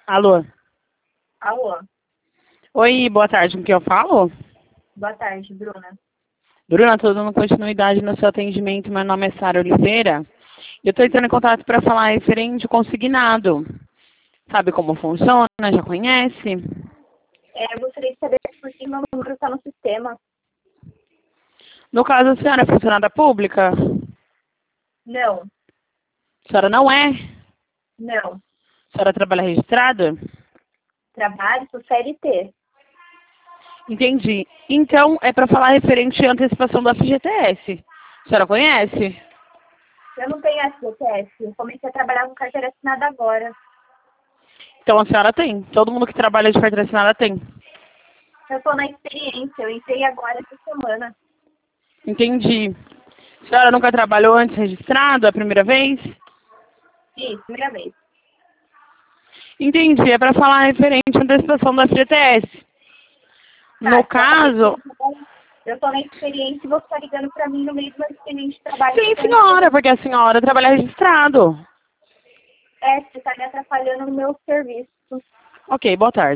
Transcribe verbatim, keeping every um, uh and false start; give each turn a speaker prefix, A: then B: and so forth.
A: Alô?
B: Alô,
A: Oi, boa tarde, com quem eu falo?
B: boa tarde, Bruna.
A: Bruna, estou dando continuidade no seu atendimento. Meu nome é Sara Oliveira. Eu estou entrando em contato para falar referente ao consignado. Sabe como funciona? Já conhece?
B: É, eu gostaria de saber por que meu número está no sistema.
A: No caso, a senhora é funcionária pública?
B: Não,
A: A senhora não é?
B: não.
A: A senhora trabalha registrada?
B: Trabalho por C L T.
A: Entendi. Então, é para falar referente à antecipação do F G T S. A senhora conhece?
B: Eu não tenho S G T S. Eu comecei a trabalhar com carteira assinada agora.
A: Então, a senhora tem. Todo mundo que trabalha de carteira assinada tem.
B: Eu estou na experiência. Eu entrei agora essa semana.
A: Entendi. A senhora nunca trabalhou antes registrado, é a primeira vez?
B: Isso, primeira vez.
A: Entendi, é para falar referente à antecipação do F G T S.
B: Tá,
A: No
B: você vai saber
A: caso...
B: que eu estou na experiência e você está ligando para mim no meio de uma experiência de trabalho que eu
A: Sim,
B: estou na
A: senhora,
B: experiência.
A: porque a senhora trabalha registrado.
B: É, você está me atrapalhando no meu serviço.
A: Ok, boa tarde.